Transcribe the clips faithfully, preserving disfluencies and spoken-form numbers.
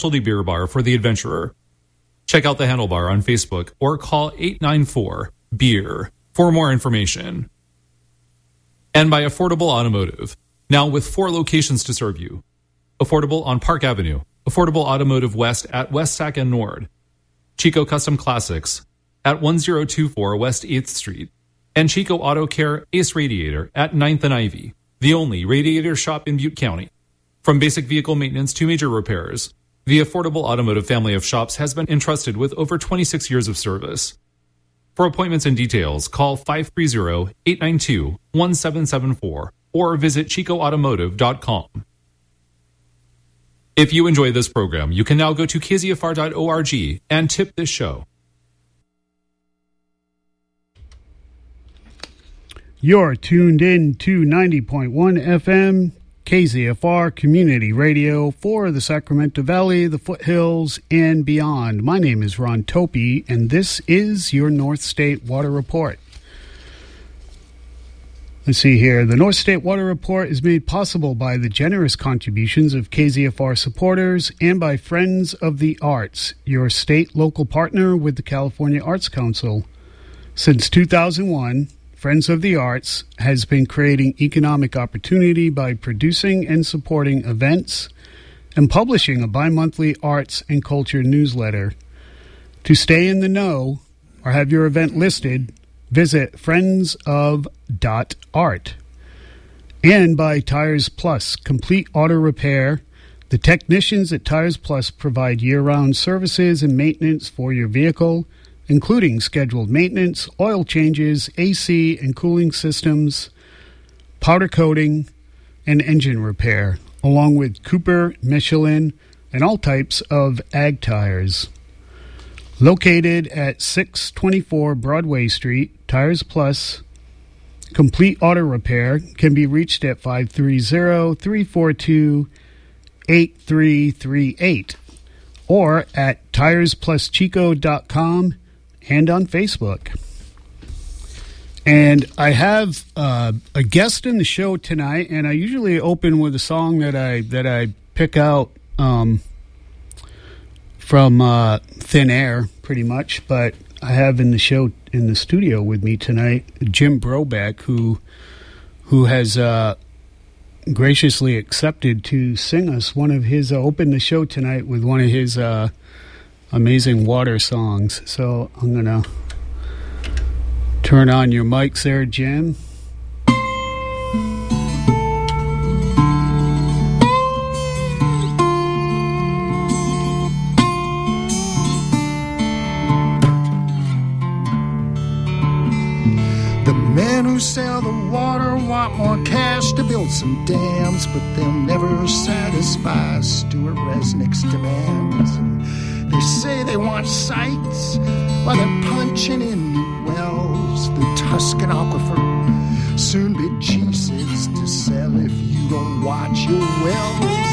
specialty beer bar for the adventurer. Check out the Handlebar on Facebook or call eight nine four, B E E R for more information. And by Affordable Automotive, now with four locations to serve you. Affordable on Park Avenue, Affordable Automotive West at West Sac and Nord, Chico Custom Classics at one zero two four West eighth Street, and Chico Auto Care Ace Radiator at ninth and Ivy, the only radiator shop in Butte County. From basic vehicle maintenance to major repairs, the Affordable Automotive family of shops has been entrusted with over twenty-six years of service. For appointments and details, call five three zero, eight nine two, one seven seven four or visit chico automotive dot com. If you enjoy this program, you can now go to k z f r dot org and tip this show. You're tuned in to ninety point one F M, K Z F R Community Radio for the Sacramento Valley, the foothills, and beyond. My name is Ron Topi, and this is your North State Water Report. Let's see here. The North State Water Report is made possible by the generous contributions of K Z F R supporters and by Friends of the Arts, your state local partner with the California Arts Council. Since two thousand one, Friends of the Arts has been creating economic opportunity by producing and supporting events and publishing a bi-monthly arts and culture newsletter. To stay in the know or have your event listed, visit friends of dot art. And by Tires Plus, complete auto repair. The technicians at Tires Plus provide year-round services and maintenance for your vehicle, including scheduled maintenance, oil changes, A C and cooling systems, powder coating, and engine repair, along with Cooper, Michelin, and all types of ag tires. Located at six twenty-four Broadway Street, Tires Plus Complete Auto Repair can be reached at five three zero, three four two, eight three three eight or at tires plus chico dot com and on Facebook. And I have uh, a guest in the show tonight, and I usually open with a song that I that I pick out um, from uh, thin air, pretty much. But I have in the show in the studio with me tonight Jim Brobeck, who who has uh, graciously accepted to sing us one of his uh, open the show tonight with one of his uh, amazing water songs. So I'm gonna turn on your mics there, Jim. The men who sell the water want more cash to build some dams, but they'll never satisfy Stuart Resnick's demands. They say they want sites while they're punching in new wells. The Tuscan Aquifer soon be cheeses to sell if you don't watch your wells.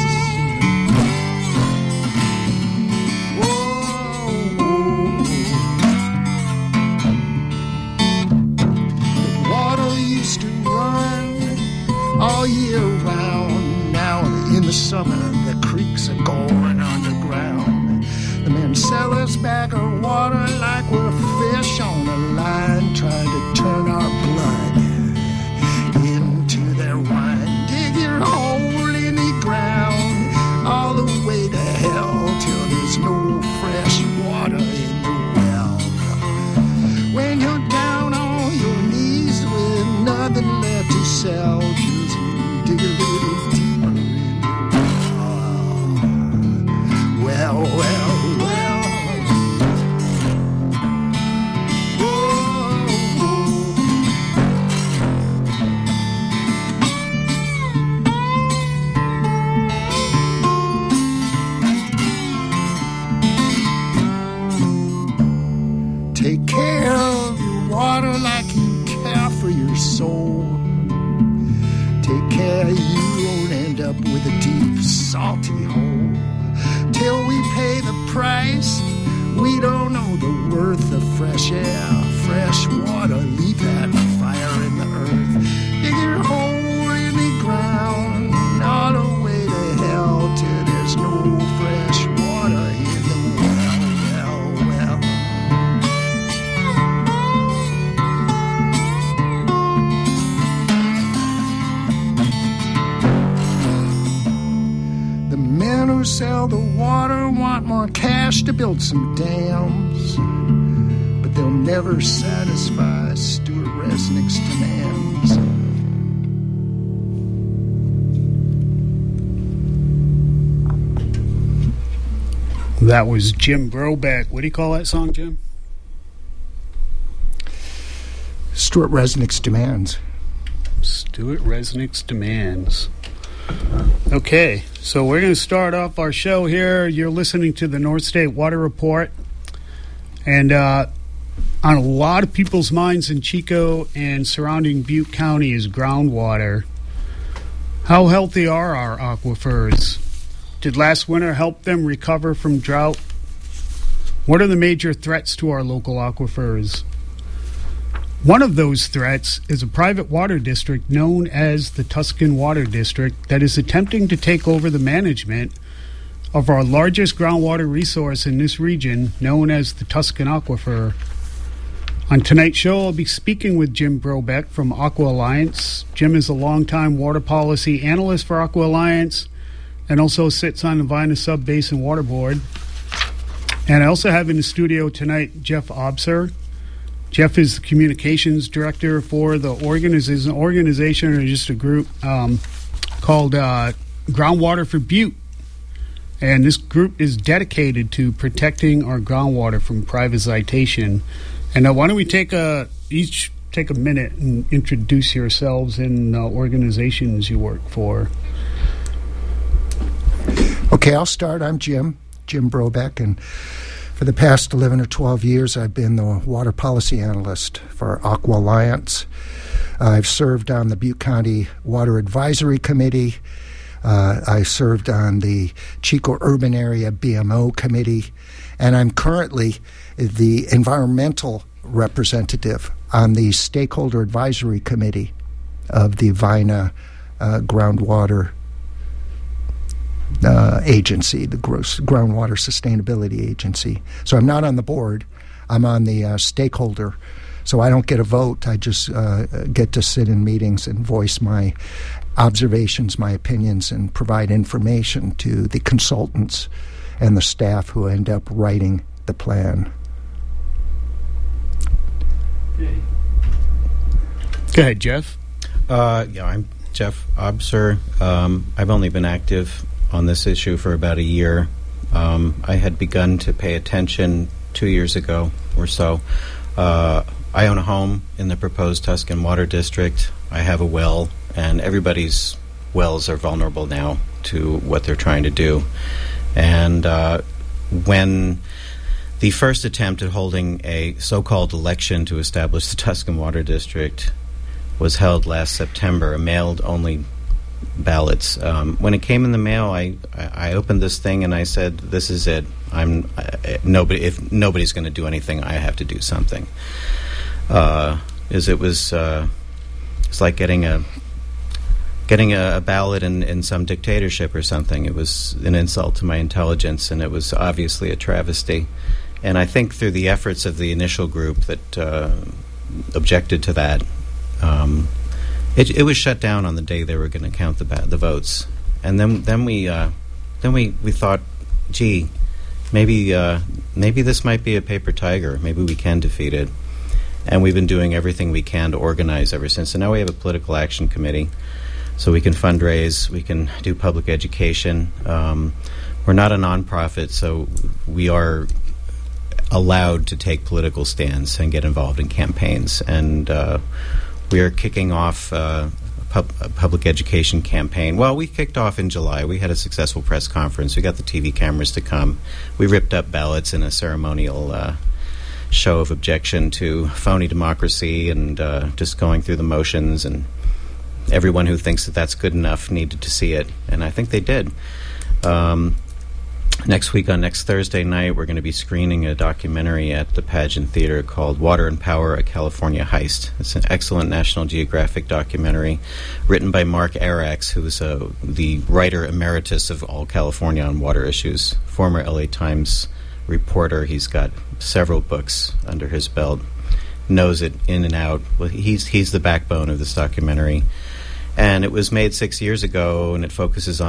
Whoa, the water used to run all year round. Now in the summer the creeks are going underground. The men sell us back our water like we're fish on a line, trying to turn our blood into their wine. Dig your hole in the ground all the way to hell till there's no fresh water in the well. When you're down on your knees with nothing left to sell, just dig a little deeper in the well. Well, well. Take care of your water like you care for your soul. Take care you won't end up with a deep, salty hole. Till we pay the price, we don't know the worth of fresh air, fresh water. Leave that fire in the earth. Dig your hole in the ground, all the way to hell till there's no fresh water. sell the water, want more cash to build some dams, but they'll never satisfy Stuart Resnick's demands. That was Jim Brobeck. What do you call that song, Jim? Stuart Resnick's Demands. Stuart Resnick's Demands. Okay, so we're going to start off our show here. You're listening to the North State Water Report. And uh, on a lot of people's minds in Chico and surrounding Butte County is groundwater. How healthy are our aquifers? Did last winter help them recover from drought? What are the major threats to our local aquifers? One of those threats is a private water district known as the Tuscan Water District that is attempting to take over the management of our largest groundwater resource in this region, known as the Tuscan Aquifer. On tonight's show, I'll be speaking with Jim Brobeck from Aqua Alliance. Jim is a longtime water policy analyst for Aqua Alliance and also sits on the Vina Sub-Basin Water Board. And I also have in the studio tonight Jeff Obser. Jeff is the communications director for the organization, organization or just a group um, called uh, Groundwater for Butte. And this group is dedicated to protecting our groundwater from privatization. And uh, why don't we take a, each take a minute and introduce yourselves and uh, organizations you work for. Okay, I'll start. I'm Jim, Jim Brobeck, and for the past eleven or twelve years, I've been the water policy analyst for Aqua Alliance. Uh, I've served on the Butte County Water Advisory Committee. Uh, I served on the Chico Urban Area B M O Committee, and I'm currently the environmental representative on the Stakeholder Advisory Committee of the Vina uh, Groundwater Uh, agency, the Gross Groundwater Sustainability Agency. So I'm not on the board. I'm on the uh, stakeholder. So I don't get a vote. I just uh, get to sit in meetings and voice my observations, my opinions, and provide information to the consultants and the staff who end up writing the plan. Go ahead, Jeff. Uh, yeah, I'm Jeff Obser. Um, I've only been active on this issue for about a year. Um, I had begun to pay attention two years ago or so. Uh, I own a home in the proposed Tuscan Water District. I have a well, and everybody's wells are vulnerable now to what they're trying to do. And uh, when the first attempt at holding a so-called election to establish the Tuscan Water District was held last September, a mailed-only ballots. Um, when it came in the mail, I, I opened this thing and I said, "This is it. I'm I, nobody. If nobody's going to do anything, I have to do something." Uh, is it was uh, it's like getting a getting a, a ballot in, in some dictatorship or something. It was an insult to my intelligence, and it was obviously a travesty. And I think through the efforts of the initial group that uh, objected to that. Um, It, it was shut down on the day they were going to count the ba- the votes, and then then we uh, then we, we thought, gee, maybe uh, maybe this might be a paper tiger. Maybe we can defeat it, and we've been doing everything we can to organize ever since. And now we have a political action committee, so we can fundraise, we can do public education. Um, we're not a nonprofit, so we are allowed to take political stands and get involved in campaigns, and uh, we are kicking off uh, a, pub- a public education campaign. Well, we kicked off in July. We had a successful press conference. We got the T V cameras to come. We ripped up ballots in a ceremonial uh, show of objection to phony democracy and uh, just going through the motions. And everyone who thinks that that's good enough needed to see it, and I think they did. Um, Next week, on next Thursday night, we're going to be screening a documentary at the Pageant Theater called Water and Power, A California Heist. It's an excellent National Geographic documentary written by Mark Arax, who is uh, the writer emeritus of all California on water issues, former L A Times reporter. He's got several books under his belt, knows it in and out. Well, he's, he's the backbone of this documentary. And it was made six years ago, and it focuses on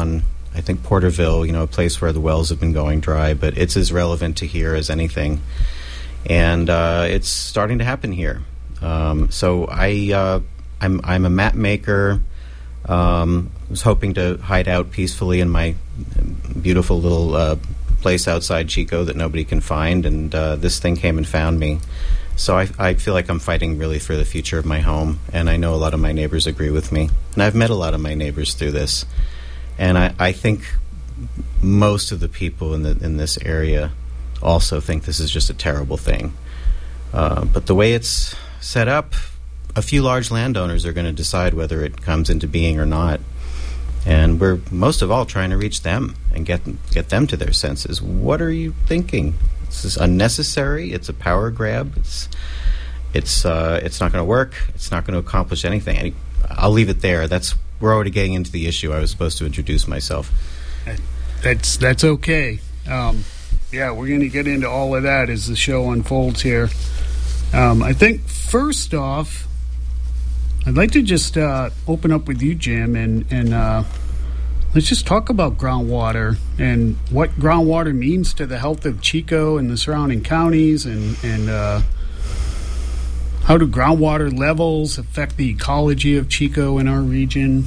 I think Porterville, you know, a place where the wells have been going dry, but it's as relevant to here as anything. And uh, it's starting to happen here. Um, so I, uh, I'm, I'm a map maker. Um, I was hoping to hide out peacefully in my beautiful little uh, place outside Chico that nobody can find, and uh, this thing came and found me. So I, I feel like I'm fighting really for the future of my home, and I know a lot of my neighbors agree with me. And I've met a lot of my neighbors through this. And I, I think most of the people in the in this area also think this is just a terrible thing. Uh, but the way it's set up, a few large landowners are going to decide whether it comes into being or not. And we're most of all trying to reach them and get get them to their senses. What are you thinking? This is unnecessary. It's a power grab. It's it's uh, it's not going to work. It's not going to accomplish anything. Any, I'll leave it there. That's we're already getting into the issue. I was supposed to introduce myself. That's that's okay. Um, yeah, we're going to get into all of that as the show unfolds here. Um, I think first off, I'd like to just uh, open up with you, Jim, and and uh, let's just talk about groundwater and what groundwater means to the health of Chico and the surrounding counties, and and uh, how do groundwater levels affect the ecology of Chico in our region?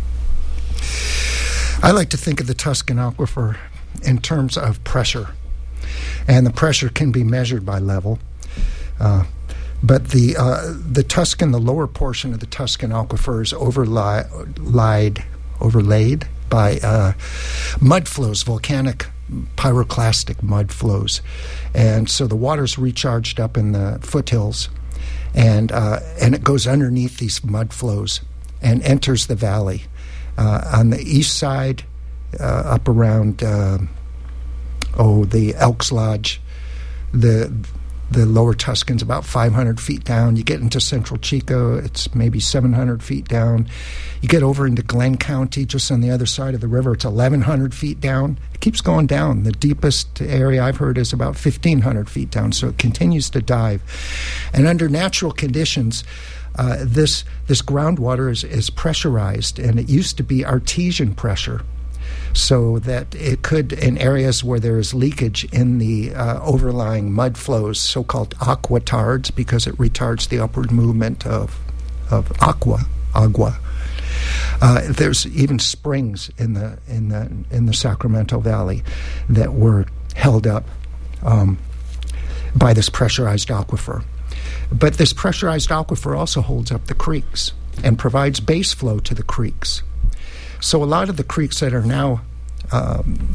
I like to think of the Tuscan Aquifer in terms of pressure, and the pressure can be measured by level. Uh, but the uh, the Tuscan, the lower portion of the Tuscan Aquifer is overlaid, overlaid by uh, mud flows, volcanic pyroclastic mud flows, and so the water's recharged up in the foothills, and uh, and it goes underneath these mud flows and enters the valley. Uh, on the east side, uh, up around uh, oh the Elks Lodge, the the lower Tuscan's about five hundred feet down. You get into central Chico, it's maybe seven hundred feet down. You get over into Glenn County, just on the other side of the river, it's eleven hundred feet down. It keeps going down. The deepest area I've heard is about fifteen hundred feet down, so it continues to dive. And under natural conditions, Uh, this this groundwater is, is pressurized, and it used to be artesian pressure, so that it could, in areas where there is leakage in the uh, overlying mud flows, so-called aquatards, because it retards the upward movement of of aqua, agua. Uh, there's even springs in the in the in the Sacramento Valley that were held up um, by this pressurized aquifer. But this pressurized aquifer also holds up the creeks and provides base flow to the creeks. So a lot of the creeks that are now um,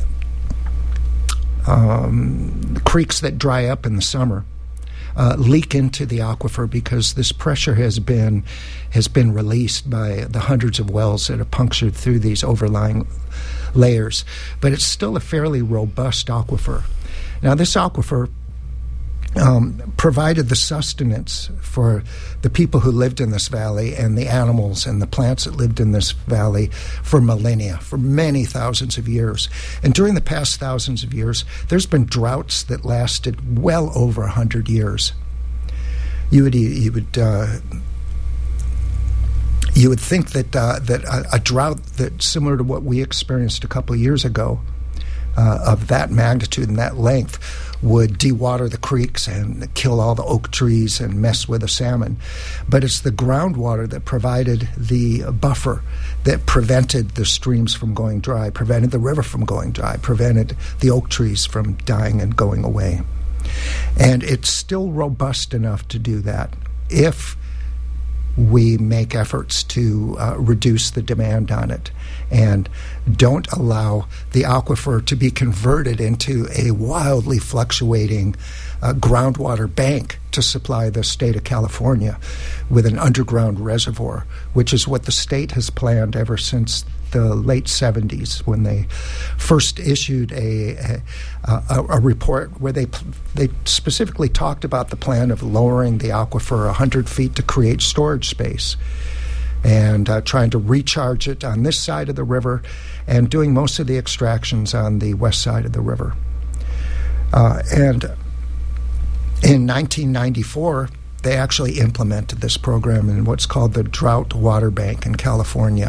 um, creeks that dry up in the summer uh, leak into the aquifer because this pressure has been has been released by the hundreds of wells that have punctured through these overlying layers. But it's still a fairly robust aquifer. Now, this aquifer Um, provided the sustenance for the people who lived in this valley and the animals and the plants that lived in this valley for millennia, for many thousands of years. And during the past thousands of years, there's been droughts that lasted well over a hundred years. You would you would uh, you would think that uh, that a, a drought that similar to what we experienced a couple of years ago, uh, of that magnitude and that length, would dewater the creeks and kill all the oak trees and mess with the salmon. But it's the groundwater that provided the buffer that prevented the streams from going dry, prevented the river from going dry, prevented the oak trees from dying and going away. And it's still robust enough to do that if we make efforts to uh, reduce the demand on it and don't allow the aquifer to be converted into a wildly fluctuating uh, groundwater bank to supply the state of California with an underground reservoir, which is what the state has planned ever since the late seventies, when they first issued a a, a, a report where they they specifically talked about the plan of lowering the aquifer one hundred feet to create storage space, and uh, trying to recharge it on this side of the river and doing most of the extractions on the west side of the river. Uh, and in nineteen ninety-four, they actually implemented this program in what's called the Drought Water Bank in California.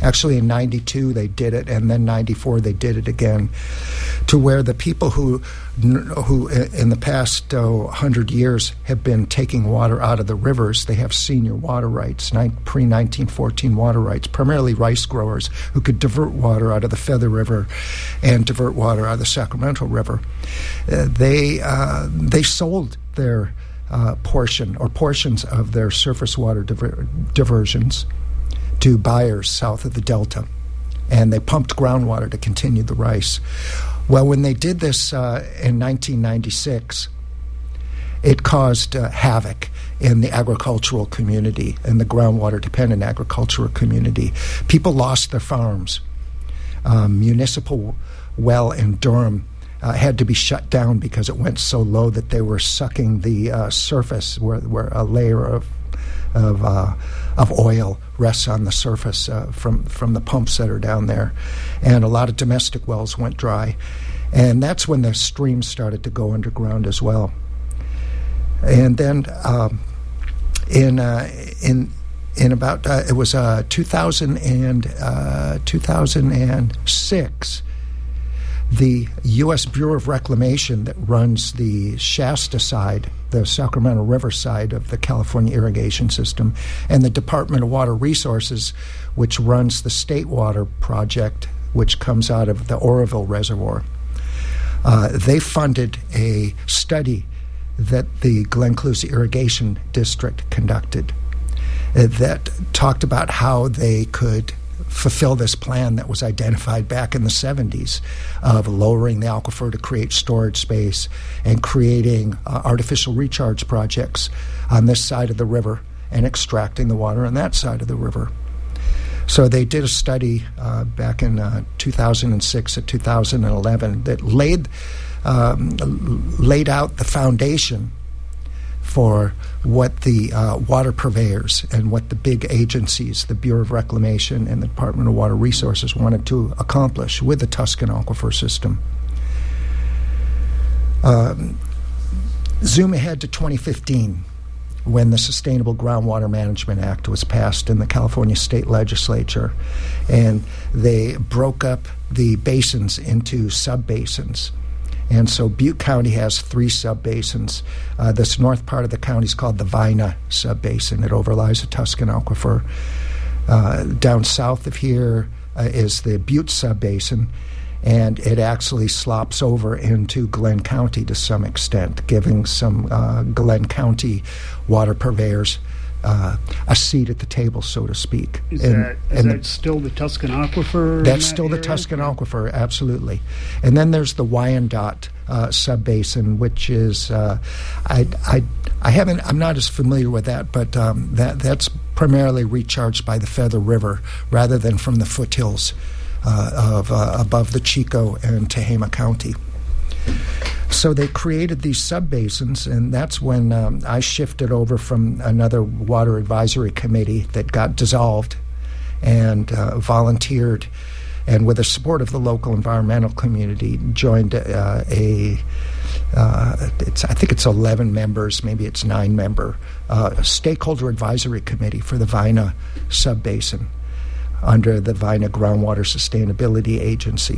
Actually, in ninety-two they did it, and then ninety-four they did it again, to where the people who, who in the past oh, one hundred years have been taking water out of the rivers, they have senior water rights, pre nineteen fourteen water rights, primarily rice growers who could divert water out of the Feather River and divert water out of the Sacramento River. Uh, they uh, they sold their uh, portion or portions of their surface water diver- diversions to buyers south of the Delta, and they pumped groundwater to continue the rice. Well, when they did this uh, in nineteen ninety-six, it caused uh, havoc in the agricultural community, in the groundwater-dependent agricultural community. People lost their farms. Um, municipal well in Durham uh, had to be shut down because it went so low that they were sucking the uh, surface, where, where a layer of of uh, of oil rests on the surface uh, from from the pumps that are down there, and a lot of domestic wells went dry, and that's when the streams started to go underground as well. And then um, in uh, in in about uh, it was uh, two thousand and uh, two thousand six. The U S Bureau of Reclamation that runs the Shasta side, the Sacramento River side of the California irrigation system, and the Department of Water Resources, which runs the State Water Project, which comes out of the Oroville Reservoir. Uh, they funded a study that the Glen Clusy Irrigation District conducted uh, that talked about how they could fulfill this plan that was identified back in the seventies of lowering the aquifer to create storage space and creating uh, artificial recharge projects on this side of the river and extracting the water on that side of the river. So they did a study uh, back in uh, two thousand six to two thousand eleven that laid um, laid out the foundation for what the uh, water purveyors and what the big agencies, the Bureau of Reclamation and the Department of Water Resources, wanted to accomplish with the Tuscan Aquifer System. Um, zoom ahead to twenty fifteen, when the Sustainable Groundwater Management Act was passed in the California State Legislature, and they broke up the basins into sub-basins. And so Butte County has three subbasins. Uh, this north part of the county is called the Vina subbasin. It overlies the Tuscan Aquifer. Uh, down south of here uh, is the Butte subbasin, and it actually slops over into Glen County to some extent, giving some uh, Glen County water purveyors Uh, a seat at the table, so to speak. Is and, that, is and that the, still the Tuscan Aquifer? That's that still the area? Tuscan Aquifer, absolutely. And then there's the Wyandotte uh, subbasin, which is uh, I, I I haven't I'm not as familiar with that, but um, that that's primarily recharged by the Feather River rather than from the foothills uh, of uh, above the Chico and Tehama County. So they created these subbasins, and that's when um, I shifted over from another water advisory committee that got dissolved and uh, volunteered, and with the support of the local environmental community, joined uh, a, uh, it's, I think it's eleven members, maybe it's nine member, uh, stakeholder advisory committee for the Vina subbasin under the Vina Groundwater Sustainability Agency.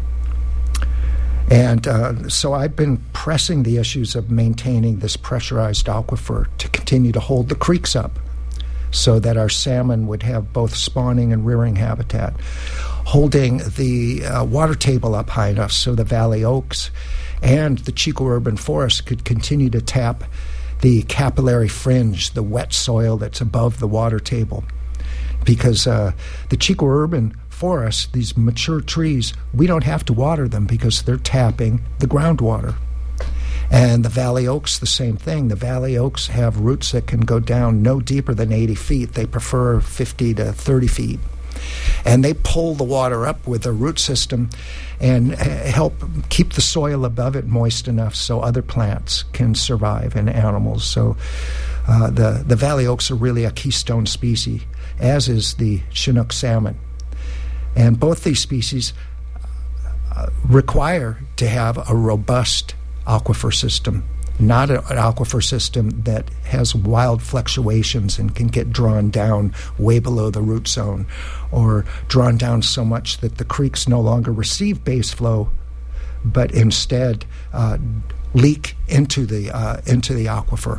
And uh, so I've been pressing the issues of maintaining this pressurized aquifer to continue to hold the creeks up so that our salmon would have both spawning and rearing habitat, holding the uh, water table up high enough so the valley oaks and the Chico urban forest could continue to tap the capillary fringe, the wet soil that's above the water table. Because uh, the Chico urban forests, these mature trees, we don't have to water them because they're tapping the groundwater. And the valley oaks, the same thing. The valley oaks have roots that can go down no deeper than eighty feet. They prefer fifty to thirty feet. And they pull the water up with their root system and help keep the soil above it moist enough so other plants can survive and animals. So uh, the, the valley oaks are really a keystone species, as is the Chinook salmon. And both these species uh, require to have a robust aquifer system not a, an aquifer system that has wild fluctuations and can get drawn down way below the root zone, or drawn down so much that the creeks no longer receive base flow, but instead uh, leak into the uh, into the aquifer.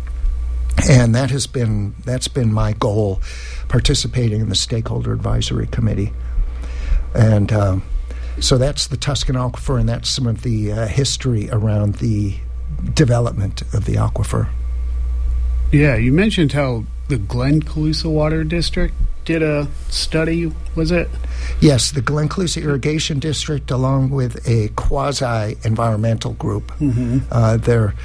And that has been that's been my goal, participating in the Stakeholder Advisory Committee. And um, so that's the Tuscan Aquifer, and that's some of the uh, history around the development of the aquifer. Yeah, you mentioned how the Glen-Colusa Water District did a study, was it? Yes, the Glen-Colusa Irrigation District, along with a quasi-environmental group. Mm-hmm. Uh, they're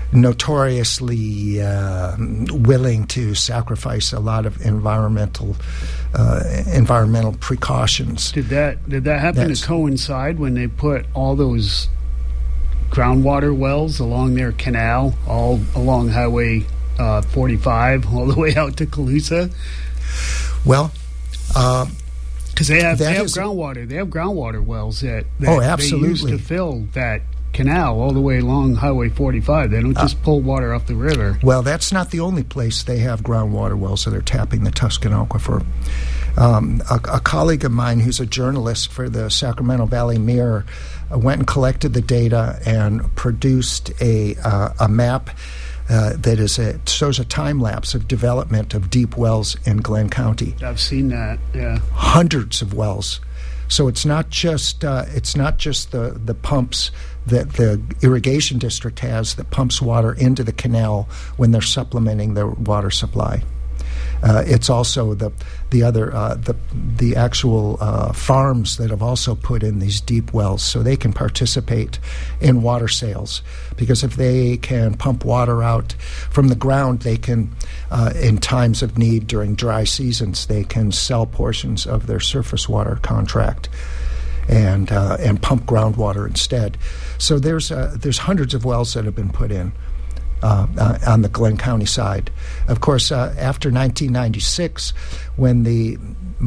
notoriously uh, willing to sacrifice a lot of environmental uh, environmental precautions. Did that did that happen That's, to coincide when they put all those groundwater wells along their canal, all along Highway uh, forty-five, all the way out to Colusa? Well, uh, because they have they have groundwater, they have groundwater wells that, that oh, absolutely. they use to fill that canal all the way along Highway forty-five. They don't just uh, pull water off the river. Well, that's not the only place they have groundwater wells that are tapping the Tuscan Aquifer. Um, a, a colleague of mine who's a journalist for the Sacramento Valley Mirror uh, went and collected the data and produced a, uh, a map uh, that is a, shows a time lapse of development of deep wells in Glenn County. I've seen that, yeah. Hundreds of wells. So it's not just uh, it's not just the, the pumps that the irrigation district has that pumps water into the canal when they're supplementing their water supply. Uh, it's also the the other uh, the the actual uh, farms that have also put in these deep wells, so they can participate in water sales. Because if they can pump water out from the ground, they can, uh, in times of need during dry seasons, they can sell portions of their surface water contract and uh, and pump groundwater instead. So there's uh, there's hundreds of wells that have been put in. Uh, uh, on the Glenn County side. Of course, uh, after nineteen ninety-six, when the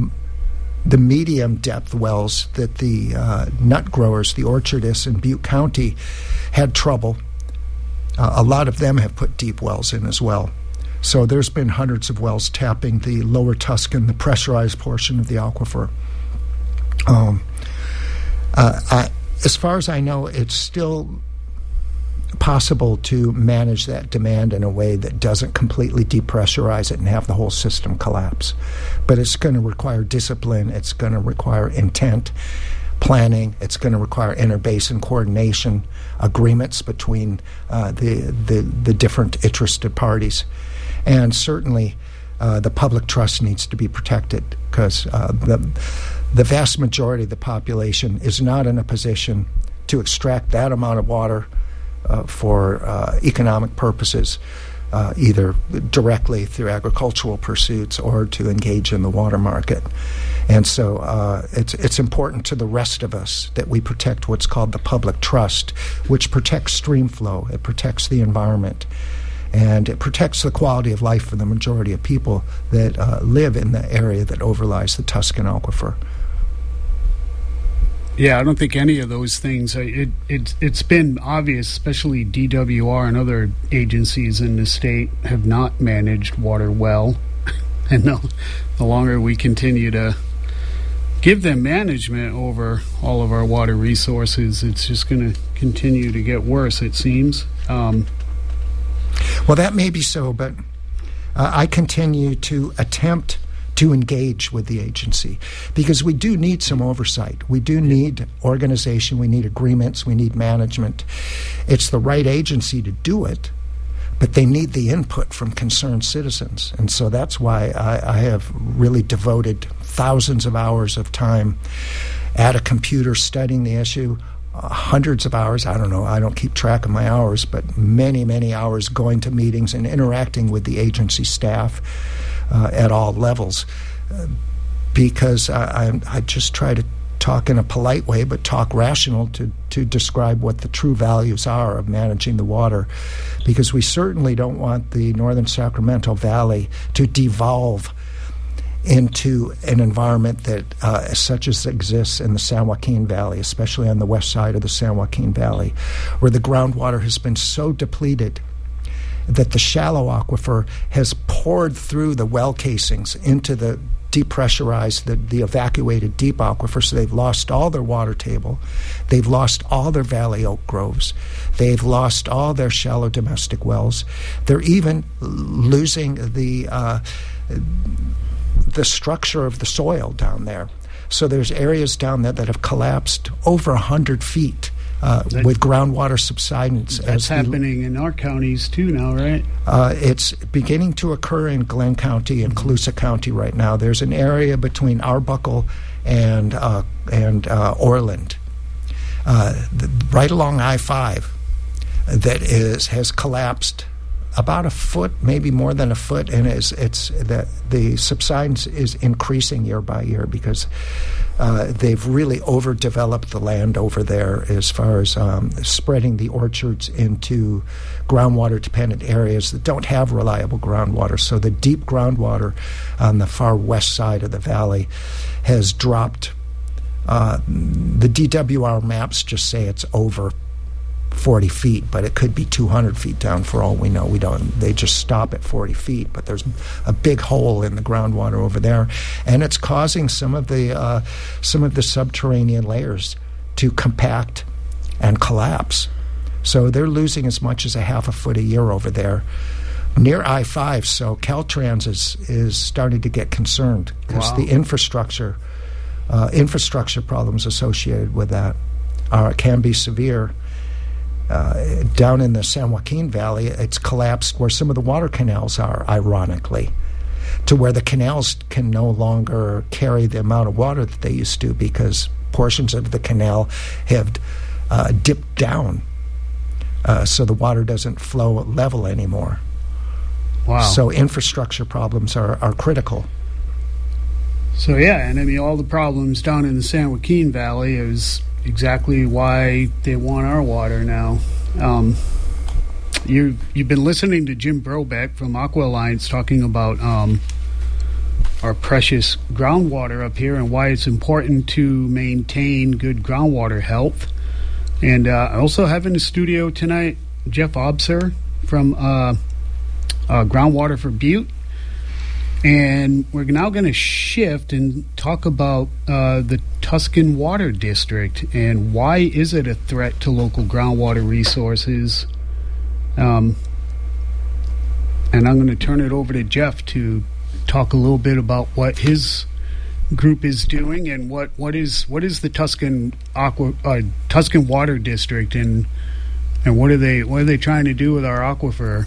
the medium depth wells that the uh, nut growers, the orchardists in Butte County, had trouble, uh, a lot of them have put deep wells in as well. So there's been hundreds of wells tapping the lower Tuscan, the pressurized portion of the aquifer. Um, uh, I, as far as I know, it's still possible to manage that demand in a way that doesn't completely depressurize it and have the whole system collapse. But it's going to require discipline, it's going to require intent, planning, it's going to require interbasin coordination, agreements between uh, the, the, the different interested parties. And certainly uh, the public trust needs to be protected, because uh, the, the vast majority of the population is not in a position to extract that amount of water Uh, for uh, economic purposes, uh, either directly through agricultural pursuits or to engage in the water market. And so uh, it's it's important to the rest of us that we protect what's called the public trust, which protects stream flow, it protects the environment, and it protects the quality of life for the majority of people that uh, live in the area that overlies the Tuscan Aquifer. Yeah, I don't think any of those things, it, it, it's been obvious, especially D W R and other agencies in the state have not managed water well. And the, the longer we continue to give them management over all of our water resources, it's just going to continue to get worse, it seems. Um, well, that may be so, but uh, I continue to attempt to engage with the agency, because we do need some oversight. We do need organization, we need agreements, we need management. It's the right agency to do it, but they need the input from concerned citizens. And so that's why I, I have really devoted thousands of hours of time at a computer studying the issue, uh, hundreds of hours, I don't know, I don't keep track of my hours, but many, many hours going to meetings and interacting with the agency staff Uh, at all levels, uh, because I, I, I just try to talk in a polite way, but talk rational to, to describe what the true values are of managing the water, because we certainly don't want the northern Sacramento Valley to devolve into an environment that uh, such as exists in the San Joaquin Valley, especially on the west side of the San Joaquin Valley, where the groundwater has been so depleted that the shallow aquifer has poured through the well casings into the depressurized, the, the evacuated deep aquifer, so they've lost all their water table. They've lost all their valley oak groves. They've lost all their shallow domestic wells. They're even losing the uh, the structure of the soil down there. So there's areas down there that have collapsed over one hundred feet uh, that, with groundwater subsidence. That's as happening the, in our counties too now, right? Uh, it's beginning to occur in Glenn County and Colusa County right now. There's an area between Arbuckle and uh, and uh, Orland, uh, the, right along I five, that is has collapsed about a foot, maybe more than a foot, and is it's the the subsidence is increasing year by year because uh, they've really overdeveloped the land over there as far as um, spreading the orchards into groundwater dependent areas that don't have reliable groundwater. So the deep groundwater on the far west side of the valley has dropped. Uh, the D W R maps just say it's over forty feet, but it could be two hundred feet down for all we know. We don't. They just stop at forty feet, but there's a big hole in the groundwater over there, and it's causing some of the uh, some of the subterranean layers to compact and collapse. So they're losing as much as a half a foot a year over there near I five. So Caltrans is is starting to get concerned because wow. the infrastructure uh, infrastructure problems associated with that are can be severe. Uh, down in the San Joaquin Valley, it's collapsed where some of the water canals are, ironically, to where the canals can no longer carry the amount of water that they used to because portions of the canal have uh, dipped down, uh, so the water doesn't flow level anymore. Wow. So infrastructure problems are, are critical. So yeah, and I mean, all the problems down in the San Joaquin Valley is exactly why they want our water now. Um, you, you've been listening to Jim Brobeck from Aqua Alliance talking about um, our precious groundwater up here and why it's important to maintain good groundwater health. And uh, I also have in the studio tonight Jeff Obser from uh, uh, Groundwater for Butte. And we're now going to shift and talk about uh, the Tuscan Water District and why is it a threat to local groundwater resources. Um, and I'm going to turn it over to Jeff to talk a little bit about what his group is doing and what, what is what is the Tuscan Aqua uh, Tuscan Water District and and what are they what are they trying to do with our aquifer?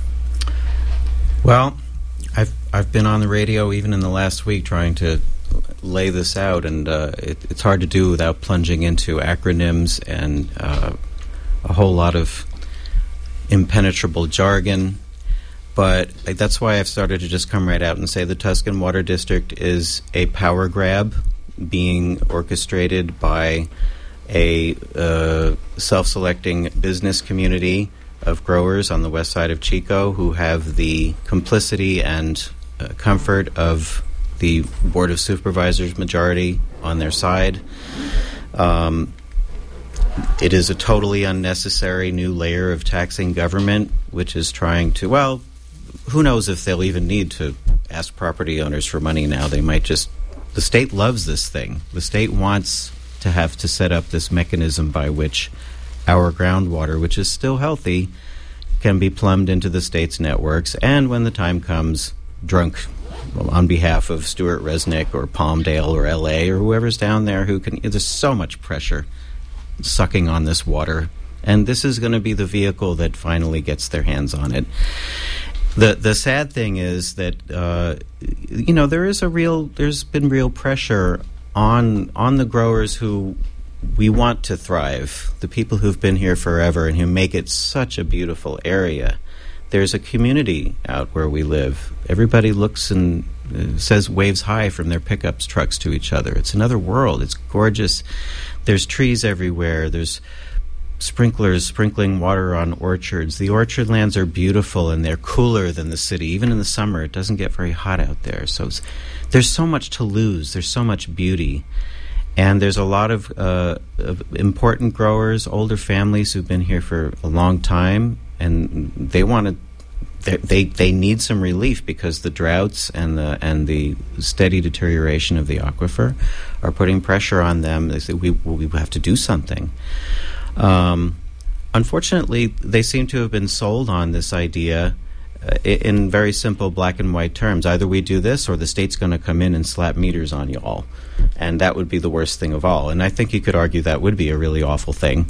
Well, I've I've been on the radio even in the last week trying to lay this out, and uh, it, it's hard to do without plunging into acronyms and uh, a whole lot of impenetrable jargon. But that's why I've started to just come right out and say the Tuscan Water District is a power grab being orchestrated by a uh, self-selecting business community of growers on the west side of Chico who have the complicity and uh, comfort of the Board of Supervisors majority on their side. Um, it is a totally unnecessary new layer of taxing government, which is trying to, well, who knows if they'll even need to ask property owners for money now. They might just, the state loves this thing. The state wants to have to set up this mechanism by which our groundwater, which is still healthy, can be plumbed into the state's networks, and when the time comes, drunk well, on behalf of Stuart Resnick or Palmdale or L A or whoever's down there who can, there's so much pressure sucking on this water, and this is going to be the vehicle that finally gets their hands on it. The the sad thing is that, uh, you know, there is a real, there's been real pressure on on the growers who we want to thrive, the people who've been here forever and who make it such a beautiful area. There's a community out where we live. Everybody looks and uh, says waves hi from their pickups trucks to each other. It's another world. It's gorgeous. There's trees everywhere. There's sprinklers sprinkling water on orchards. The orchard lands are beautiful and they're cooler than the city. Even in the summer, it doesn't get very hot out there. So it's, there's so much to lose. There's so much beauty. And there's a lot of, uh, of important growers, older families who've been here for a long time, and they want to. They they need some relief because the droughts and the and the steady deterioration of the aquifer are putting pressure on them. They say we we have to do something. Um, unfortunately, they seem to have been sold on this idea uh, in very simple black and white terms. Either we do this, or the state's going to come in and slap meters on you all, and that would be the worst thing of all. And I think you could argue that would be a really awful thing,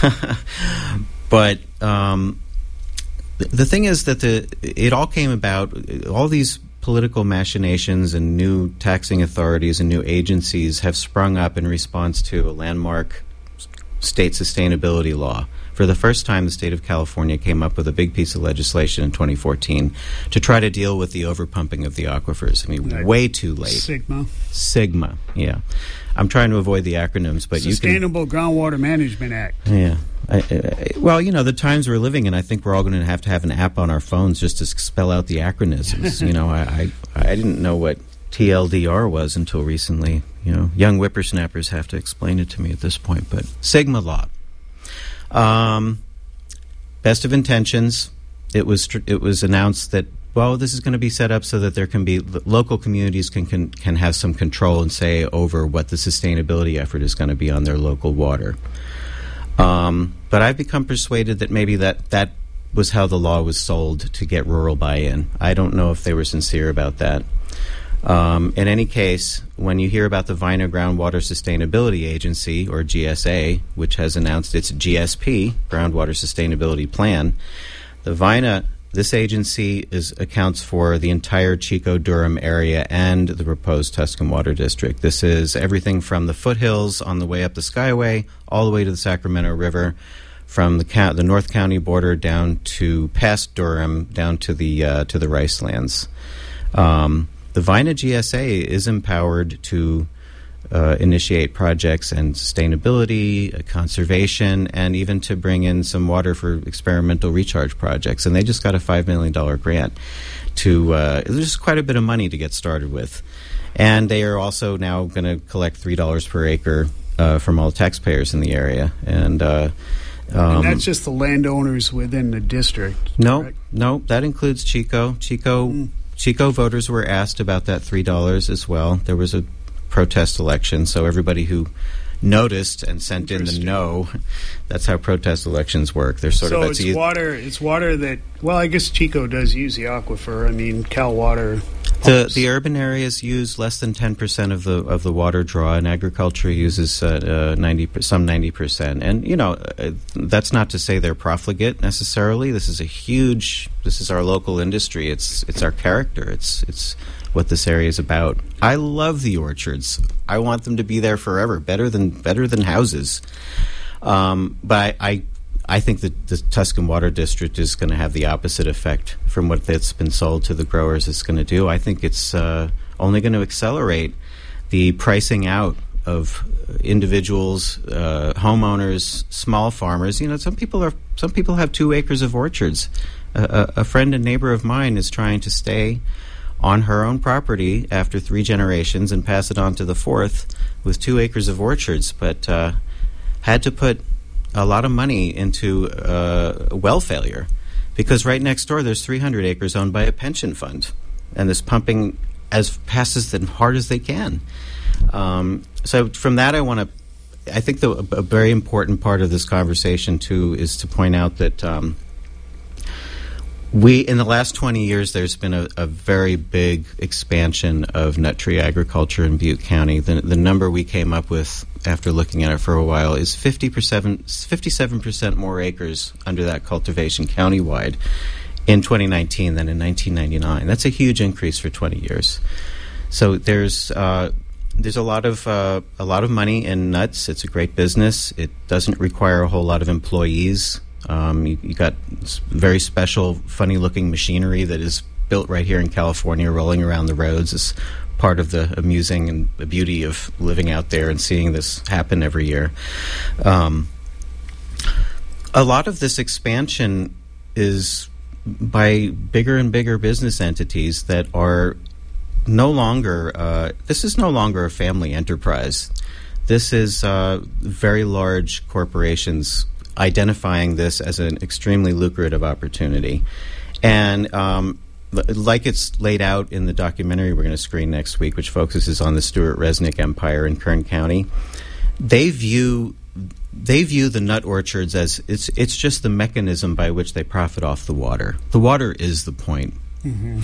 but. Um, The thing is that the it all came about, all these political machinations and new taxing authorities and new agencies have sprung up in response to a landmark state sustainability law. For the first time, the state of California came up with a big piece of legislation in twenty fourteen to try to deal with the overpumping of the aquifers. I mean, Right. way too late. SGMA. SGMA, yeah. I'm trying to avoid the acronyms, but you can... Sustainable Groundwater Management Act. Yeah. I, I, well, you know, the times we're living in, I think we're all going to have to have an app on our phones just to spell out the acronyms. you know, I, I I didn't know what T L D R was until recently. You know, young whippersnappers have to explain it to me at this point. But SGMA law. Um, best of intentions. It was tr- it was announced that, well, this is going to be set up so that there can be local communities can, can can have some control and say over what the sustainability effort is going to be on their local water. Um, but I've become persuaded that maybe that, that was how the law was sold to get rural buy-in. I don't know if they were sincere about that. Um, in any case, when you hear about the Vina Groundwater Sustainability Agency, or G S A, which has announced its G S P, Groundwater Sustainability Plan, the Vina, this agency is accounts for the entire Chico-Durham area and the proposed Tuscan Water District. This is everything from the foothills on the way up the Skyway all the way to the Sacramento River, from the co- the North County border down to past Durham, down to the uh, to the rice lands. Um, the Vina G S A is empowered to uh, initiate projects and sustainability, uh, conservation, and even to bring in some water for experimental recharge projects. And they just got a five million dollars grant to, uh, there's quite a bit of money to get started with. And they are also now going to collect three dollars per acre uh, from all taxpayers in the area. And, uh, um, and that's just the landowners within the district. No, correct? no, that includes Chico. Chico, mm. Chico voters were asked about that three dollars as well. There was a protest election, so everybody who noticed and sent in the no, that's how protest elections work. They're sort so of it's e- water. It's water that. Well, I guess Chico does use the aquifer. I mean, Cal Water. The the urban areas use less than ten percent of the of the water draw, and agriculture uses uh, uh, ninety some ninety percent. And you know, uh, that's not to say they're profligate necessarily. This is a huge. This is our local industry. It's it's our character. It's it's. what this area is about. I love the orchards. I want them to be there forever, better than better than houses. Um, but I, I I think that the Tuscan Water District is going to have the opposite effect from what that's been sold to the growers it's going to do. I think it's uh, only going to accelerate the pricing out of individuals, uh, homeowners, small farmers. You know, some people are some people have two acres of orchards. Uh, a, a friend and neighbor of mine is trying to stay on her own property after three generations and pass it on to the fourth with two acres of orchards, but uh, had to put a lot of money into uh, well failure because right next door there's three hundred acres owned by a pension fund, and this pumping as fast as hard as they can. Um, so from that, I want to. I think the, a very important part of this conversation too is to point out that. Um, We, in the last twenty years, there's been a, a very big expansion of nut tree agriculture in Butte County. The, the number we came up with after looking at it for a while is fifty percent, fifty-seven percent more acres under that cultivation countywide in twenty nineteen than in nineteen ninety-nine. That's a huge increase for twenty years. So there's uh, there's a lot of uh, a lot of money in nuts. It's a great business. It doesn't require a whole lot of employees. Um, you, you got very special, funny-looking machinery that is built right here in California, rolling around the roads. It's part of the amusing and the beauty of living out there and seeing this happen every year. Um, A lot of this expansion is by bigger and bigger business entities that are no longer, uh, this is no longer a family enterprise. This is uh, very large corporations identifying this as an extremely lucrative opportunity. And um, like it's laid out in the documentary we're going to screen next week, which focuses on the Stuart Resnick Empire in Kern County, they view they view the nut orchards as it's it's just the mechanism by which they profit off the water. The water is the point. Mm-hmm.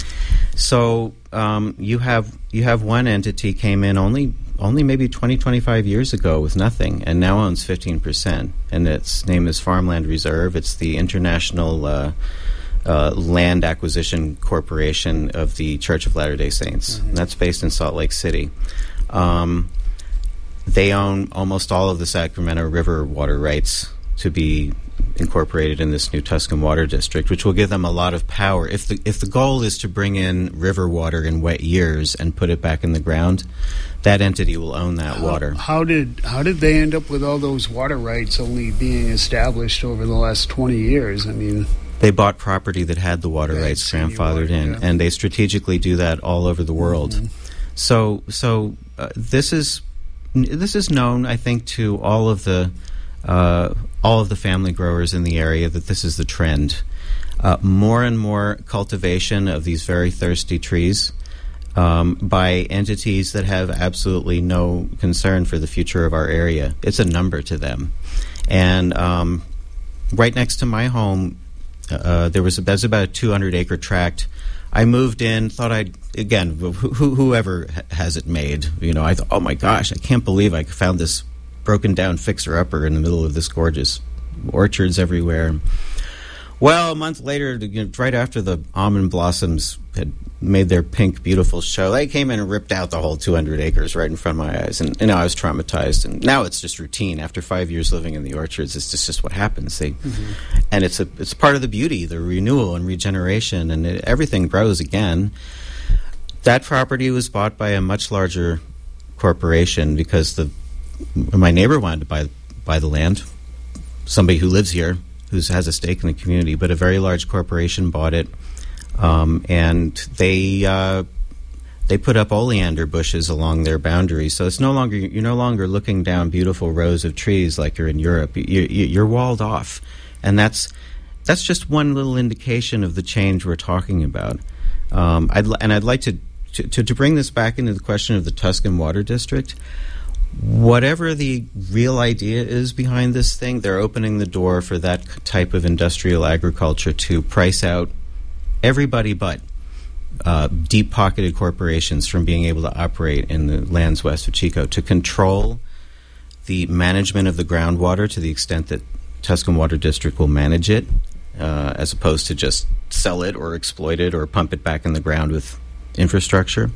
So um, you have you have one entity came in only only maybe twenty, twenty-five years ago with nothing, and now owns fifteen percent. And its name is Farmland Reserve. It's the International uh, uh, Land Acquisition Corporation of the Church of Latter-day Saints. Mm-hmm. And that's based in Salt Lake City. Um, they own almost all of the Sacramento River water rights to be incorporated in this new Tuscan Water District, which will give them a lot of power. If the if the goal is to bring in river water in wet years and put it back in the ground, that entity will own that how, water. How did how did they end up with all those water rights only being established over the last twenty years? I mean, they bought property that had the water rights grandfathered in, yeah. And they strategically do that all over the world. Mm-hmm. So so uh, this is this is known, I think, to all of the uh, all of the family growers in the area that this is the trend. Uh, more and more cultivation of these very thirsty trees um, by entities that have absolutely no concern for the future of our area. It's a number to them. And um, right next to my home, uh, there was a, that's about a two hundred acre tract. I moved in, thought I'd, again, wh- whoever has it made, you know, I thought, oh my gosh, I can't believe I found this broken down fixer-upper in the middle of this gorgeous orchards everywhere. Well, a month later, you know, right after the almond blossoms had made their pink, beautiful show, they came in and ripped out the whole two hundred acres right in front of my eyes. And you know, I was traumatized. And now it's just routine. After five years living in the orchards, it's just, just what happens. They, mm-hmm. And it's a it's part of the beauty, the renewal and regeneration, and it, everything grows again. That property was bought by a much larger corporation because the my neighbor wanted to buy buy the land. Somebody who lives here, who has a stake in the community, but a very large corporation bought it, um, and they uh, they put up oleander bushes along their boundaries. So it's no longer you're no longer looking down beautiful rows of trees like you're in Europe. You, you, you're walled off, and that's that's just one little indication of the change we're talking about. Um, I'd and I'd like to, to to bring this back into the question of the Tuscan Water District. Whatever the real idea is behind this thing, they're opening the door for that type of industrial agriculture to price out everybody but uh, deep-pocketed corporations from being able to operate in the lands west of Chico, to control the management of the groundwater to the extent that Tuscan Water District will manage it, uh, as opposed to just sell it or exploit it or pump it back in the ground with infrastructure.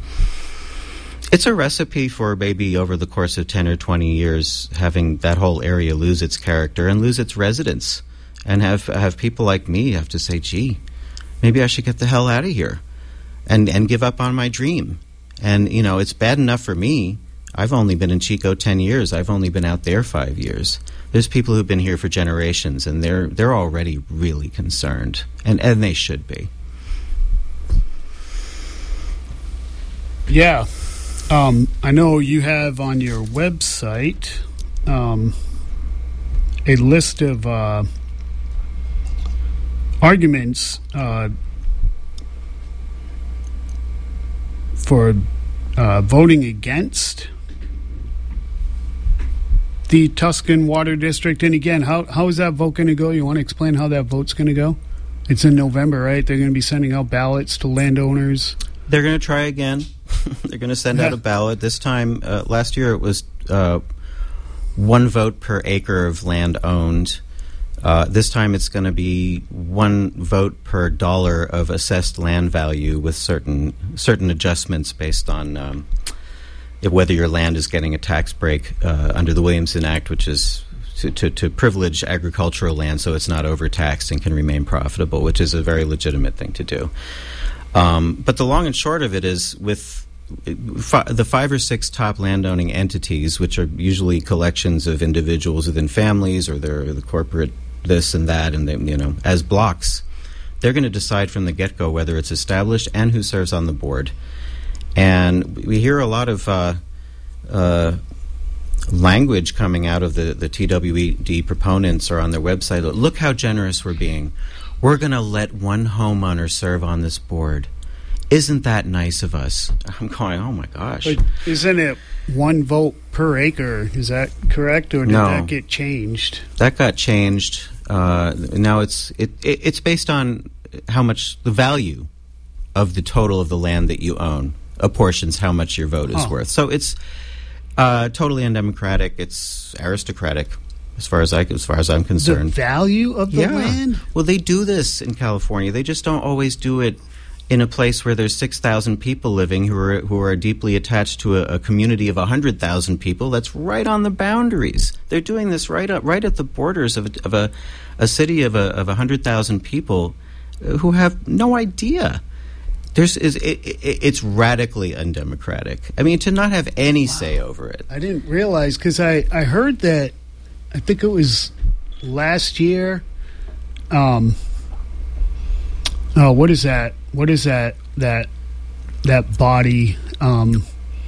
It's a recipe for maybe over the course of ten or twenty years having that whole area lose its character and lose its residents, and have have people like me have to say, gee, maybe I should get the hell out of here and, and give up on my dream. And, you know, it's bad enough for me. I've only been in Chico ten years. I've only been out there five years. There's people who've been here for generations, and they're they're already really concerned, and, and they should be. Yeah. Um, I know you have on your website um, a list of uh, arguments uh, for uh, voting against the Tuscan Water District. And again, how how is that vote going to go? You want to explain how that vote's going to go? It's in November, right? They're going to be sending out ballots to landowners. They're going to try again. They're going to send yeah. out a ballot. This time, uh, last year it was uh, one vote per acre of land owned. Uh, this time it's going to be one vote per dollar of assessed land value with certain certain adjustments based on um, if whether your land is getting a tax break uh, under the Williamson Act, which is to, to, to privilege agricultural land so it's not overtaxed and can remain profitable, which is a very legitimate thing to do. Um, but the long and short of it is, with fi- the five or six top landowning entities, which are usually collections of individuals within families or they're the corporate this and that, and they, you know, as blocks. They're going to decide from the get-go whether it's established and who serves on the board. And we hear a lot of uh, uh, language coming out of the, the T W E D proponents or on their website. Look how generous we're being. We're going to let one homeowner serve on this board. Isn't that nice of us? I'm going, oh my gosh. But isn't it one vote per acre? Is that correct, or did no. that get changed? That got changed. Uh, now it's it, it it's based on how much the value of the total of the land that you own apportions how much your vote is oh. worth. So it's uh, totally undemocratic. It's aristocratic, as far as I as far as I'm concerned. The value of the yeah. land? Well, they do this in California. They just don't always do it in a place where there's six thousand people living who are who are deeply attached to a, a community of one hundred thousand people that's right on the boundaries. They're doing this right up, right at the borders of a, of a, a city of a, of one hundred thousand people who have no idea. There's is it, it, it's radically undemocratic. I mean, to not have any wow. say over it. I didn't realize, because I, I heard that, I think it was last year, um, oh, what is that? What is that? That that body? Um,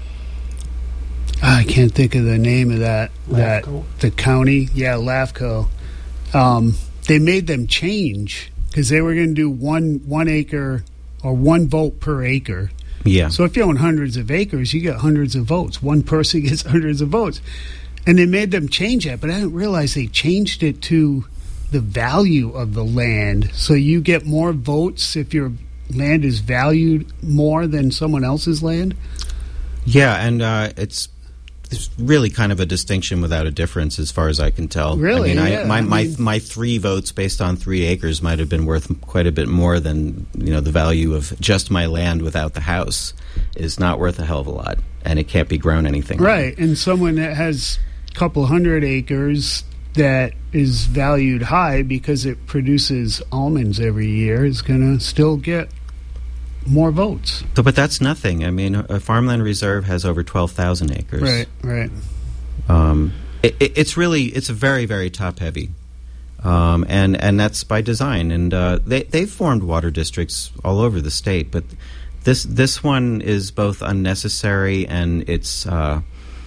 I can't think of the name of that. That the county, yeah, LAFCO. Um, they made them change because they were going to do one one acre or one vote per acre. Yeah. So if you own hundreds of acres, you get hundreds of votes. One person gets hundreds of votes, and they made them change that. But I didn't realize they changed it to the value of the land, so you get more votes if your land is valued more than someone else's land. Yeah, and uh, it's it's really kind of a distinction without a difference, as far as I can tell. Really, I mean, yeah. I, my I my mean, my three votes based on three acres might have been worth quite a bit more than, you know, the value of just my land without the house is not worth a hell of a lot, and it can't be grown anything. Right, and someone that has a couple hundred acres that is valued high because it produces almonds every year is going to still get more votes. So, but that's nothing. I mean, a farmland reserve has over twelve thousand acres. Right, right. Um, it, it, it's really, it's a very, very top-heavy. Um, and, and that's by design. And uh, they, they've formed water districts all over the state, but this this one is both unnecessary and it's... Uh,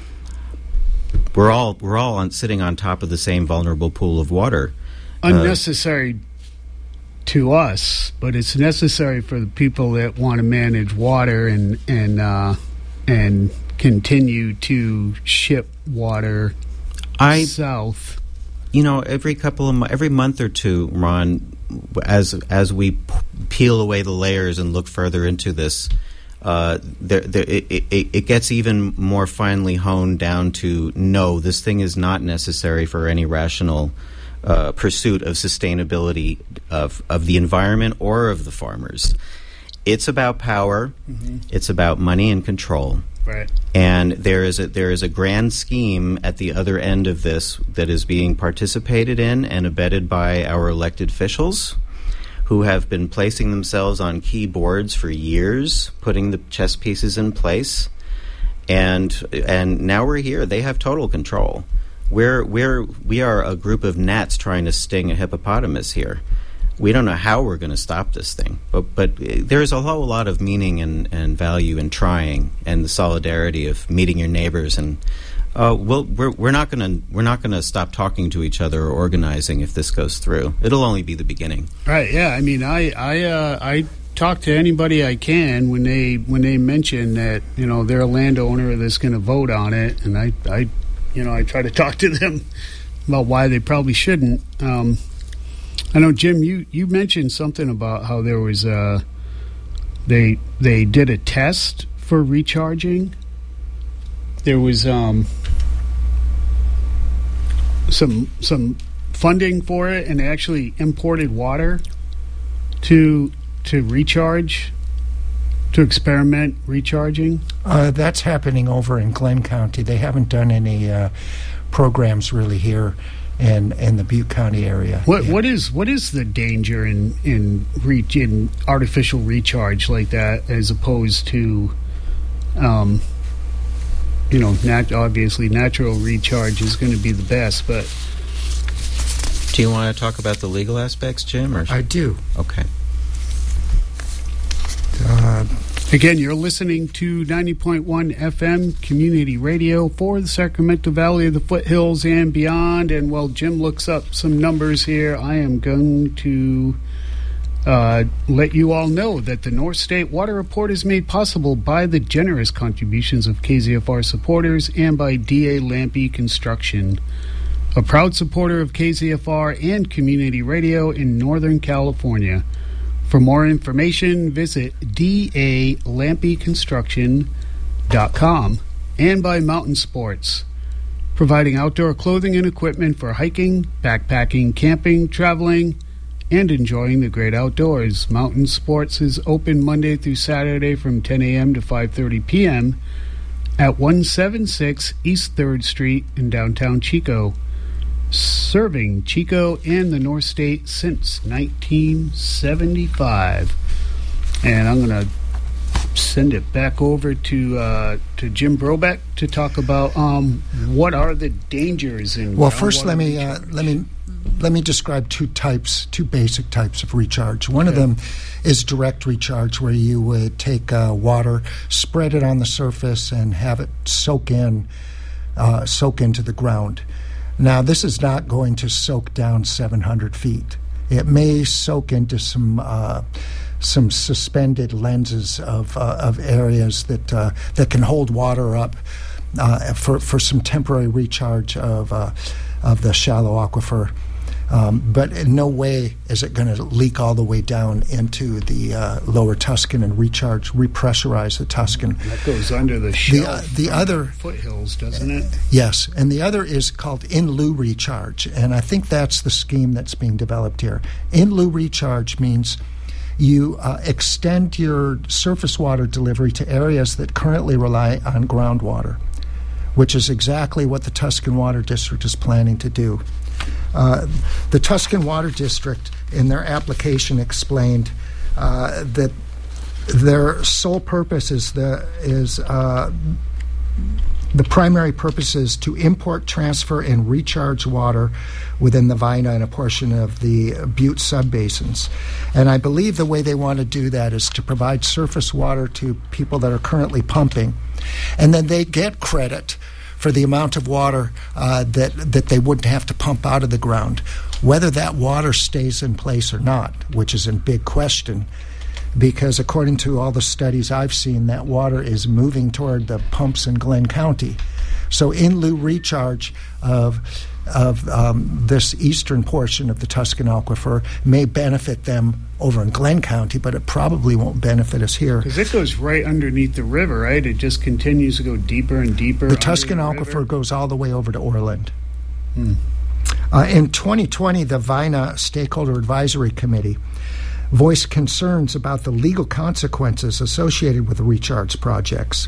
we're all we're all on, sitting on top of the same vulnerable pool of water. Unnecessary uh, to us, but it's necessary for the people that want to manage water and and uh, and continue to ship water I, south. You know, every couple of every month or two, Ron, as as we p- peel away the layers and look further into this, uh, there, there, it, it, it gets even more finely honed down to no, this thing is not necessary for any rational Uh, pursuit of sustainability of, of the environment or of the farmers. It's about power. Mm-hmm. It's about money and control. Right. And there is a there is a grand scheme at the other end of this that is being participated in and abetted by our elected officials, who have been placing themselves on key boards for years, putting the chess pieces in place, and and now we're here. They have total control. We're we're we are a group of gnats trying to sting a hippopotamus here. We don't know how we're going to stop this thing, but but there's a whole lot of meaning and, and value in trying, and the solidarity of meeting your neighbors. And uh, we'll, we're we're not going to we're not going to stop talking to each other or organizing if this goes through. It'll only be the beginning. Right? Yeah. I mean, I I uh, I talk to anybody I can when they when they mention that, you know, they're a landowner that's going to vote on it, and I I. You know, I try to talk to them about why they probably shouldn't. Um, I know, Jim, you, you mentioned something about how there was a, they they did a test for recharging. There was um, some some funding for it, and they actually imported water to to recharge. To experiment recharging? Uh, that's happening over in Glenn County. They haven't done any uh, programs really here in in the Butte County area. What yeah. what is what is the danger in in, re- in artificial recharge like that, as opposed to, um, you know, nat- obviously natural recharge is going to be the best, but Do you want to talk about the legal aspects, Jim? Or? I do. Okay. Uh, Again, you're listening to ninety point one F M Community Radio for the Sacramento Valley of the Foothills and beyond. And while Jim looks up some numbers here, I am going to uh, let you all know that the North State Water Report is made possible by the generous contributions of K Z F R supporters and by D A Lampe Construction, a proud supporter of K Z F R and Community Radio in Northern California. For more information, visit d a lampe construction dot com, and by Mountain Sports, providing outdoor clothing and equipment for hiking, backpacking, camping, traveling, and enjoying the great outdoors. Mountain Sports is open Monday through Saturday from ten a.m. to five thirty p.m. at one seventy-six East third Street in downtown Chico, serving Chico and the North State since nineteen seventy-five. And I'm going to send it back over to uh, to Jim Brobeck to talk about um, what are the dangers in. Well, first let me uh, let me let me describe two types, two basic types of recharge. One okay. of them is direct recharge, where you would take uh, water, spread it on the surface, and have it soak in, uh, soak into the ground. Now, this is not going to soak down seven hundred feet. It may soak into some uh, some suspended lenses of uh, of areas that uh, that can hold water up uh, for for some temporary recharge of uh, of the shallow aquifer. Um, but in no way is it going to leak all the way down into the uh, lower Tuscan and recharge, repressurize the Tuscan. That goes under the shelf. The, uh, the other foothills, doesn't it? Yes, and the other is called in lieu recharge, and I think that's the scheme that's being developed here. In lieu recharge means you uh, extend your surface water delivery to areas that currently rely on groundwater, which is exactly what the Tuscan Water District is planning to do. Uh, the Tuscan Water District, in their application, explained uh, that their sole purpose is the is uh, the primary purpose is to import, transfer, and recharge water within the Vina and a portion of the Butte subbasins. And I believe the way they want to do that is to provide surface water to people that are currently pumping, and then they get credit for the amount of water uh, that that they wouldn't have to pump out of the ground. Whether that water stays in place or not, which is a big question, because according to all the studies I've seen, that water is moving toward the pumps in Glenn County. So in lieu recharge of of um, this eastern portion of the Tuscan aquifer may benefit them over in Glenn County, but it probably won't benefit us here. Because it goes right underneath the river, right? It just continues to go deeper and deeper. The Tuscan the aquifer river. goes all the way over to Orland. Hmm. Uh, in twenty twenty, the Vina Stakeholder Advisory Committee voiced concerns about the legal consequences associated with the recharge projects.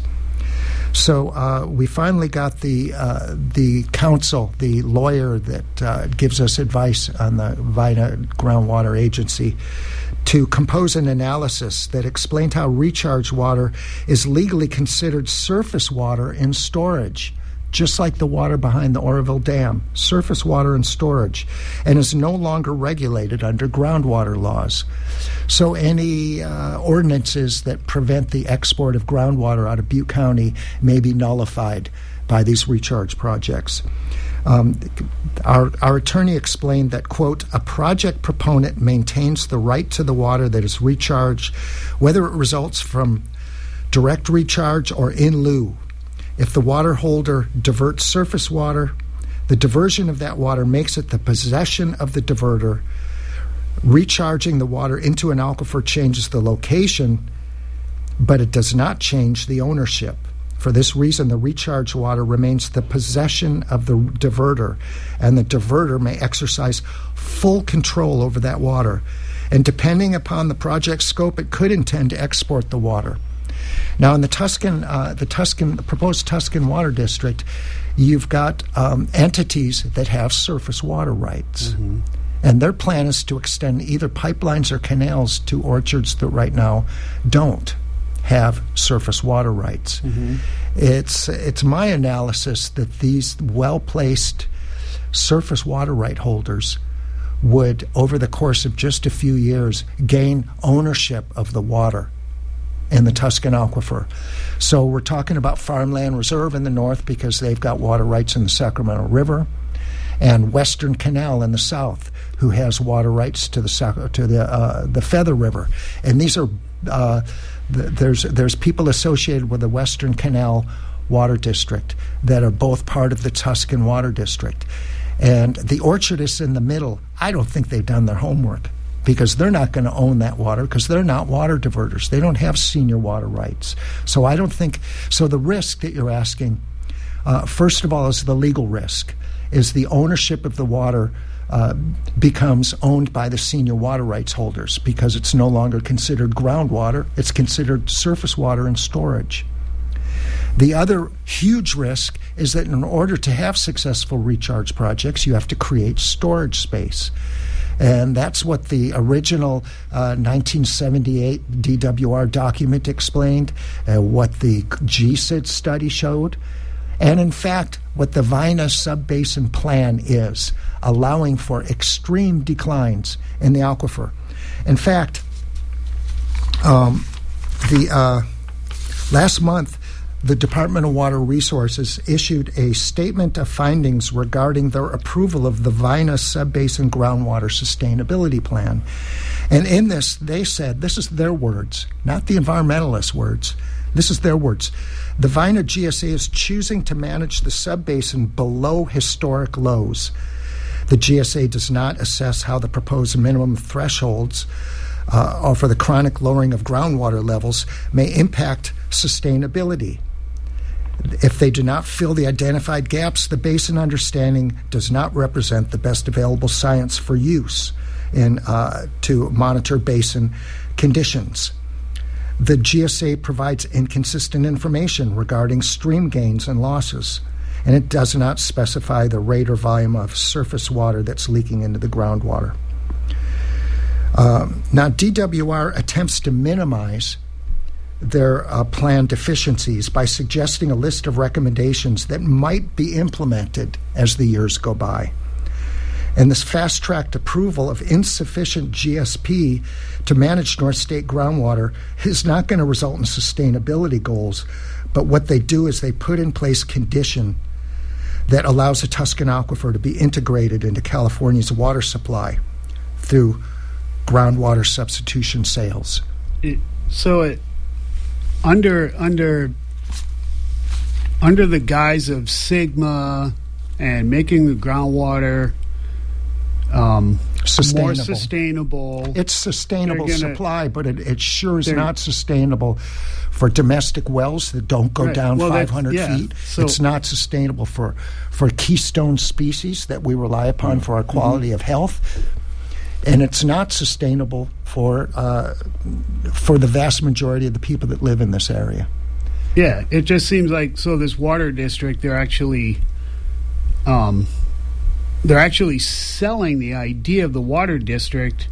So uh, we finally got the uh, the counsel, the lawyer that uh, gives us advice on the Vina Groundwater Agency, to compose an analysis that explained how recharge water is legally considered surface water in storage, just like the water behind the Oroville Dam, surface water in storage, and is no longer regulated under groundwater laws. So any uh, ordinances that prevent the export of groundwater out of Butte County may be nullified by these recharge projects. Um, our, our attorney explained that, quote, a project proponent maintains the right to the water that is recharged, whether it results from direct recharge or in lieu. If the water holder diverts surface water, the diversion of that water makes it the possession of the diverter. Recharging the water into an aquifer changes the location, but it does not change the ownership. For this reason, the recharged water remains the possession of the diverter, and the diverter may exercise full control over that water. And depending upon the project scope, it could intend to export the water. Now, in the Tuscan, uh, the Tuscan, the proposed Tuscan Water District, you've got um, entities that have surface water rights. Mm-hmm. And their plan is to extend either pipelines or canals to orchards that right now don't have surface water rights. Mm-hmm. It's it's my analysis that these well-placed surface water right holders would, over the course of just a few years, gain ownership of the water in the Tuscan Aquifer. So we're talking about Farmland Reserve in the north because they've got water rights in the Sacramento River, and Western Canal in the south, who has water rights to the to the uh, the Feather River. And these are uh, th- there's there's people associated with the Western Canal Water District that are both part of the Tuscan Water District. And the orchardists in the middle, I don't think they've done their homework, because they're not going to own that water, because they're not water diverters. They don't have senior water rights. So I don't think, so the risk that you're asking, uh, first of all, is the legal risk, is the ownership of the water uh, becomes owned by the senior water rights holders, because it's no longer considered groundwater, it's considered surface water and storage. The other huge risk is that in order to have successful recharge projects, you have to create storage space. And that's what the original uh, nineteen seventy-eight D W R document explained, uh, what the G S I D study showed, and in fact, what the Vina Subbasin Plan is, allowing for extreme declines in the aquifer. In fact, um, the uh, last month, the Department of Water Resources issued a statement of findings regarding their approval of the Vina Subbasin Groundwater Sustainability Plan. And in this, they said, this is their words, not the environmentalists' words. This is their words. The Vina G S A is choosing to manage the subbasin below historic lows. The G S A does not assess how the proposed minimum thresholds uh, or for the chronic lowering of groundwater levels may impact sustainability. If they do not fill the identified gaps, the basin understanding does not represent the best available science for use in uh, to monitor basin conditions. The G S A provides inconsistent information regarding stream gains and losses, and it does not specify the rate or volume of surface water that's leaking into the groundwater. Um, now, D W R attempts to minimize their uh, planned deficiencies by suggesting a list of recommendations that might be implemented as the years go by. And this fast-tracked approval of insufficient G S P to manage North State groundwater is not going to result in sustainability goals, but what they do is they put in place condition that allows the Tuscan Aquifer to be integrated into California's water supply through groundwater substitution sales. It, so it Under under under the guise of Sigma and making the groundwater um, sustainable. more sustainable, it's sustainable gonna, supply, but it, it sure is not sustainable for domestic wells that don't go right. down well, five hundred yeah. feet. So, it's not sustainable for for keystone species that we rely upon mm-hmm. for our quality mm-hmm. of health. And it's not sustainable for uh, for the vast majority of the people that live in this area. Yeah, it just seems like, so this water district, they're actually um, they're actually selling the idea of the water district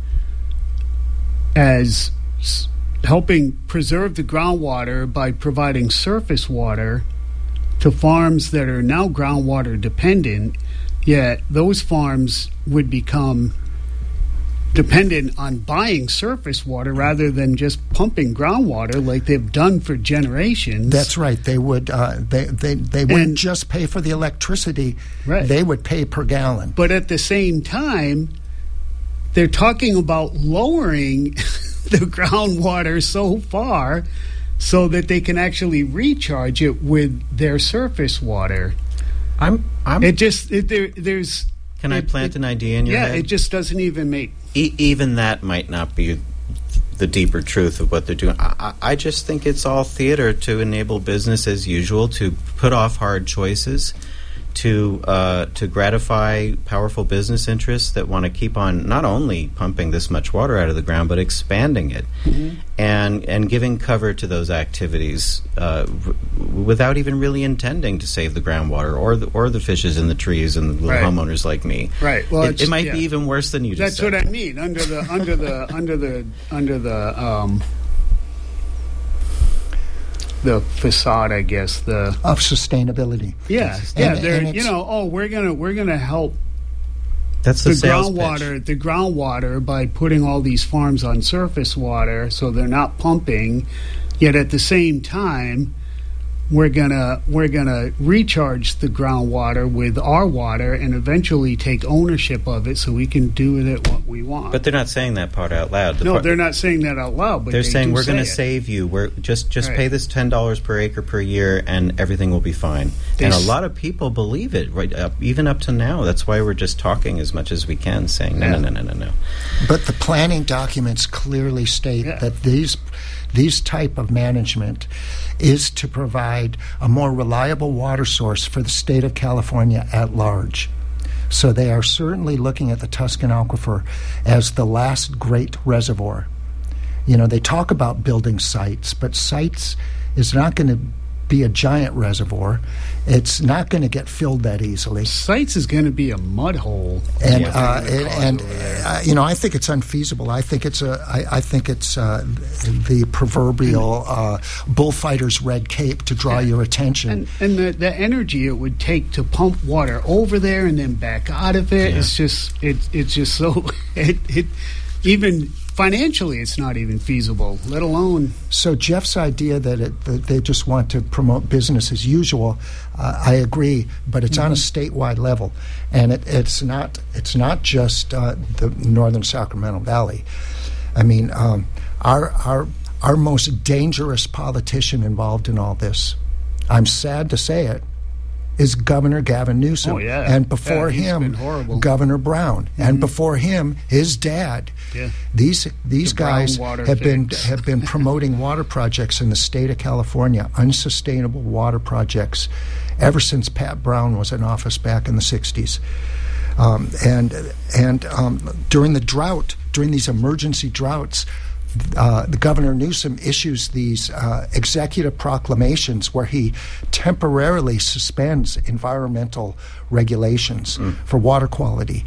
as s- helping preserve the groundwater by providing surface water to farms that are now groundwater dependent, yet those farms would become dependent on buying surface water rather than just pumping groundwater like they've done for generations. That's right. They would uh, they they they wouldn't And- just pay for the electricity. Right. They would pay per gallon. But at the same time, they're talking about lowering the groundwater so far so that they can actually recharge it with their surface water. I'm. I'm. It just it, there, there's. Can I it, plant it, an idea in your yeah, head? it just doesn't even make. E- even that might not be the deeper truth of what they're doing. I, I just think it's all theater to enable business as usual, to put off hard choices, to uh, to gratify powerful business interests that want to keep on not only pumping this much water out of the ground, but expanding it, mm-hmm. and and giving cover to those activities uh, r- without even really intending to save the groundwater or the, or the fishes in the trees and the little Right. homeowners like me. Right. Well, it, it's- it might yeah. be even worse than you That's just said. what I mean. Under the under the under the under the um, the facade, I guess. The Of sustainability. yeah, And- yeah. and They're it's- you know, oh, we're gonna we're gonna help That's the, the sales groundwater. pitch. The groundwater, by putting all these farms on surface water, so they're not pumping. Yet at the same time, we're gonna we're gonna recharge the groundwater with our water and eventually take ownership of it, so we can do with it what we want. But they're not saying that part out loud. The no, part, they're not saying that out loud. But they're they saying do we're going to say save you. We're just just Right. pay this ten dollars per acre per year, and everything will be fine. They and a s- lot of people believe it, right? Up, even up to now. That's why we're just talking as much as we can, saying no, Yeah. no, no, no, no, no. But the planning documents clearly state Yeah. that these these type of management is to provide a more reliable water source for the state of California at large. So they are certainly looking at the Tuscan Aquifer as the last great reservoir. You know, they talk about building sites, but sites is not going to be a giant reservoir. It's not going to get filled that easily. Sites is going to be a mud hole. And What uh, they're gonna and, cause and over there. uh, you know, I think it's unfeasible. I think it's a. I, I think it's uh, the proverbial uh, bullfighter's red cape to draw Yeah. your attention. And, and the, the energy it would take to pump water over there and then back out of it, Yeah. it's just it, it's just so it, it even financially it's not even feasible, let alone So Jeff's idea that, it, that they just want to promote business as usual, uh, I agree, but it's on a statewide level, and it, it's not it's not just uh, the northern Sacramento Valley. I mean, um, our our our most dangerous politician involved in all this, I'm sad to say it, is Governor Gavin Newsom. Oh, yeah. And before Yeah, he's him, been horrible. Governor Brown. And before him, his dad. Yeah. These these The guys Brown water have been fix. have been promoting water projects in the state of California, unsustainable water projects, ever since Pat Brown was in office back in the sixties. Um, and and um, during the drought, during these emergency droughts, uh, the Governor Newsom issues these uh, executive proclamations where he temporarily suspends environmental regulations Mm. for water quality.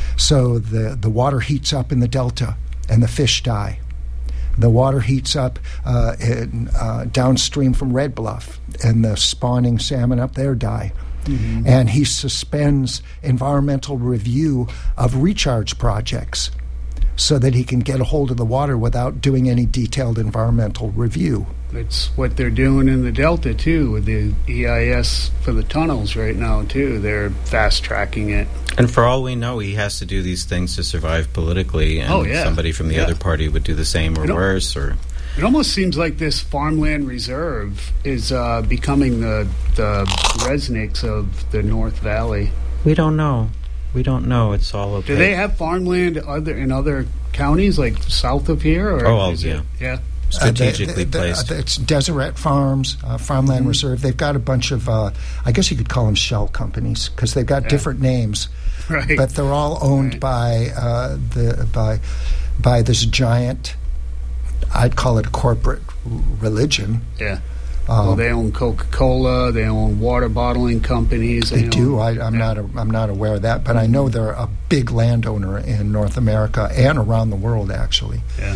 So the, the water heats up in the Delta and the fish die. The water heats up uh, in, uh, downstream from Red Bluff, and the spawning salmon up there die. Mm-hmm. And he suspends environmental review of recharge projects so that he can get a hold of the water without doing any detailed environmental review. it's what they're doing in the Delta too with the E I S for the tunnels right now too. They're fast tracking it. And for all we know, he has to do these things to survive politically, and Oh, yeah. somebody from the Yeah. other party would do the same or You know- worse. Or It almost seems like this farmland reserve is uh, becoming the the Resnicks of the North Valley. we don't know. We don't know. It's all okay. Do they have farmland other in other counties like south of here? Or Oh, is yeah. it, yeah. strategically Uh, they- they- placed? uh, it's Deseret Farms, uh, Farmland Mm-hmm. Reserve. They've got a bunch of, uh, I guess you could call them shell companies because they've got Yeah. different names, Right. but they're all owned Right. by uh, the by by this giant. I'd call it a corporate r- religion. Yeah. Um, Well, they own Coca-Cola. They own water bottling companies. They own- do. I, I'm yeah. Mm-hmm. not. A, I'm not aware of that, but I know they're a big landowner in North America and around the world, actually. Yeah.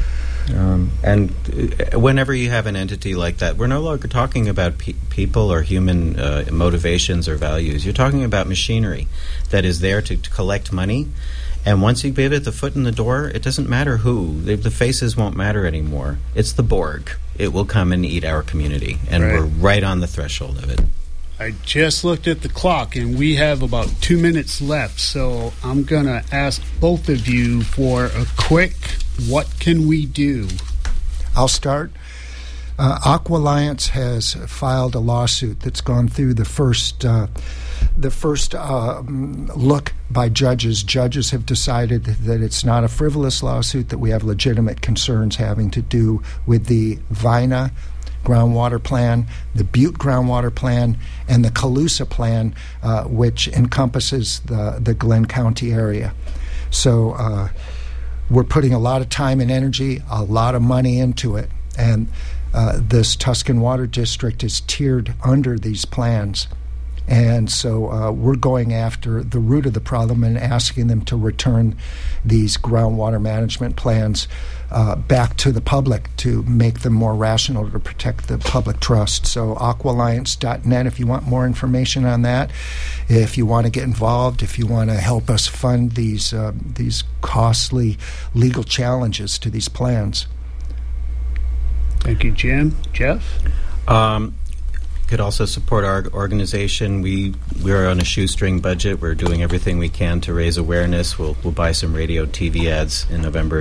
Um, and uh, whenever you have an entity like that, we're no longer talking about pe- people or human uh, motivations or values. You're talking about machinery that is there to, to collect money. And once you give it the foot in the door, it doesn't matter who. The, the faces won't matter anymore. It's the Borg. It will come and eat our community. And Right. we're right on the threshold of it. I just looked at the clock, and we have about two minutes left. So I'm going to ask both of you for a quick, what can we do? I'll start. Uh, Aqualliance has filed a lawsuit that's gone through the first uh, the first uh, look by judges. Judges have decided that it's not a frivolous lawsuit, that we have legitimate concerns having to do with the Vina groundwater plan, the Butte groundwater plan, and the Colusa plan, uh, which encompasses the, the Glenn County area. So uh, we're putting a lot of time and energy, a lot of money into it. And uh, this Tuscan Water District is tiered under these plans. And so uh, we're going after the root of the problem and asking them to return these groundwater management plans uh, back to the public to make them more rational, to protect the public trust. So aqualliance dot net if you want more information on that. If you want to get involved, if you want to help us fund these uh, these costly legal challenges to these plans. Thank you, Jim. Jeff? Um, could also support our organization. We we're on a shoestring budget. We're doing everything we can to raise awareness. We'll we'll buy some radio, T V ads in November